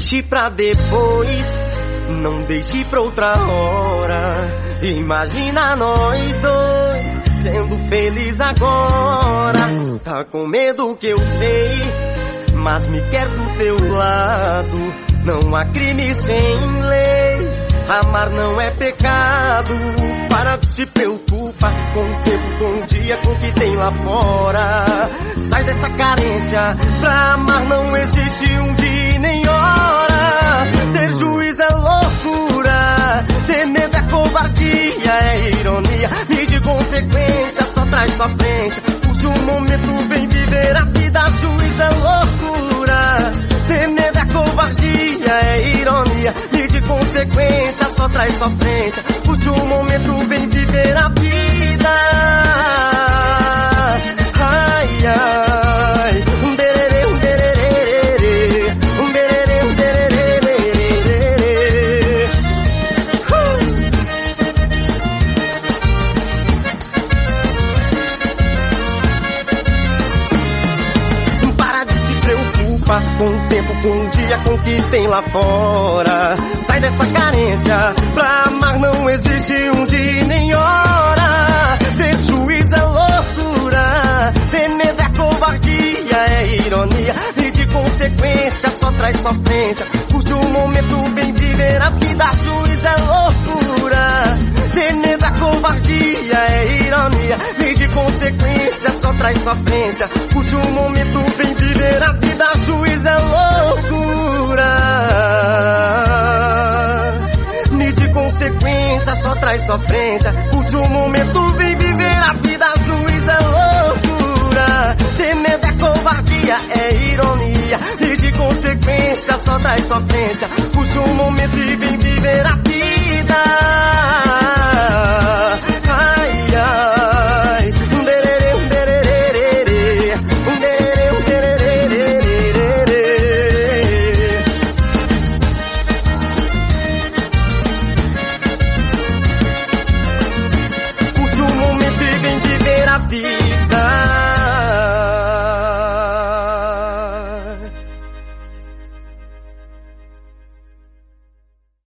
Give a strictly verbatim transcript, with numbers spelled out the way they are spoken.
deixe pra depois, não deixe pra outra hora. Imagina nós dois sendo felizes agora. Tá com medo que eu sei, mas me quer do teu lado. Não há crime sem lei, amar não é pecado. Para de se preocupar com o tempo, com o dia, com o que tem lá fora. Sai dessa carência, pra amar não existe um dia nem hora. Ter juízo é loucura, ter medo é covardia, é ironia. Medir consequência só traz sofrência. Curte um momento, vem viver a vida. Juízo é loucura, ter medo é covardia, é ironia. Medir consequência só traz sofrência. Curte um momento, vem viver a vida. Ai, ai, um dererê, um dererê, um dererê, um dererê. Uh! Para de se preocupar com o tempo, com o dia, com o que tem lá fora. Sai dessa carência, pra amar não existe um dia nem hora. Ter juízo é loucura, ter medo é covardia, é ironia. Medir consequência só traz sofrência. Curte um momento, vem viver a vida. Juízo é loucura, ter medo é covardia, é ironia. Medir consequência só traz sofrência. Curte um momento, vem viver a vida. Juízo é loucura, medir consequência só traz sofrência. Curte um momento, vem viver a vida. Juízo é loucura, ter medo é covardia, é ironia. Medir consequência só traz sofrência. Curte um momento e vem viver a vida.